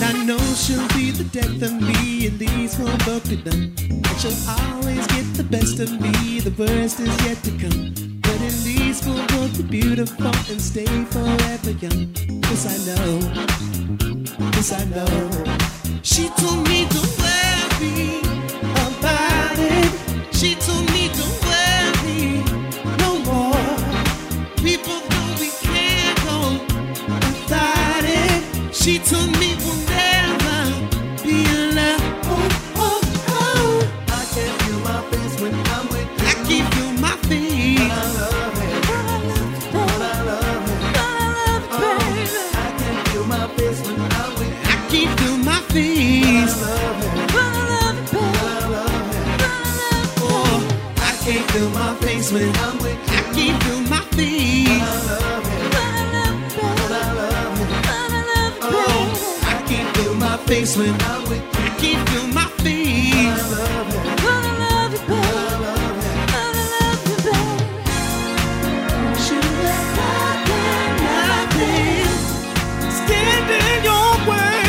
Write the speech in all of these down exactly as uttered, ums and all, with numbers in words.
I know she'll be the death of me, and these won't both be done. And she'll always get the best of me, the worst is yet to come. But at least we'll both be beautiful and stay forever young. This I know, this I know. She told me don't worry about it. She told me don't worry no more. People know we can't go without it. She told me we'll never be alone. Oh, oh, oh. I can feel my face when I'm with you. I can feel my face. I love it. But I love it. Oh, I can feel my face when I'm with you. I can feel my face. I love it. But I love it. Oh, I can't feel my face when I'm with you. I can't feel my face. I love it. But I love it. Oh, I can't feel my face when I'm with you. I can't feel my face. I love it. But I love it. Should have nothing, nothing stand in your way.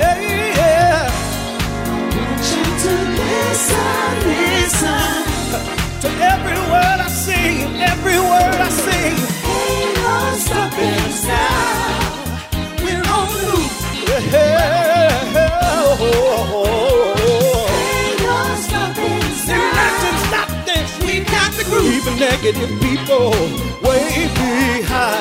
Want you to listen, listen to every word I sing, every word I sing. Ain't no stopping us now. We're on the move. Yeah. Ain't no stopping us now. Nothing stop this. We got the groove. Even negative people way behind.